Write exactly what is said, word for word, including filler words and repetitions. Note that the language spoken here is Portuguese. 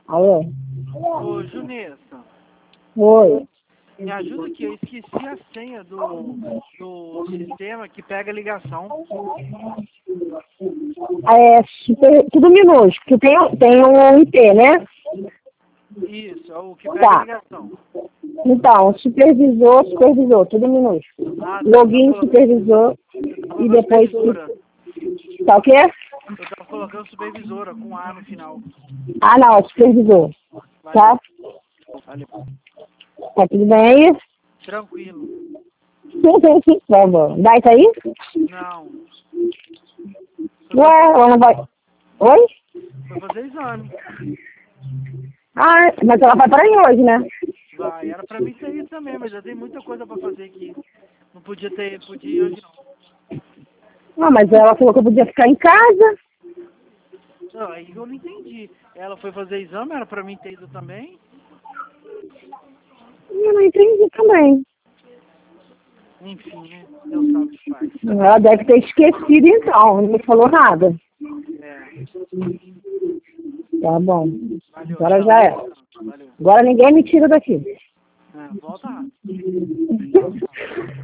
Alô? Ô, Junessa, Oi. me ajuda aqui, eu esqueci a senha do, do sistema que pega a ligação. É super, tudo minúsculo, que tem, tem um I P, né? Isso, é o que pega a Tá. ligação. Então, supervisor, supervisor, tudo minúsculo. Ah, tá, Login, tá supervisor colocando e depois... supervisora. Tá o quê? Eu tava colocando supervisora com A no final. Ah, não, é supervisor. Valeu, Tá? valeu. Tá tudo bem aí? Tranquilo. Tá bom. Dá isso aí? Não. Ué, ela não vai... Oi? Foi fazer exame. Ah, mas ela vai para aí hoje, né? Vai, era pra mim ter ido também, mas já tem muita coisa pra fazer aqui. Não podia ter, podia ir hoje não. Ah, mas ela falou que eu podia ficar em casa. Não, aí eu não entendi. Ela foi fazer exame, era pra mim ter ido também? Eu não entendi também. Enfim, né? Deus sabe o que faz. Ela deve ter esquecido então, não me falou nada. É. Tá bom. Valeu, Agora tchau. já é. Valeu. Agora ninguém me tira daqui. É, volta rápido. Tchau, tchau.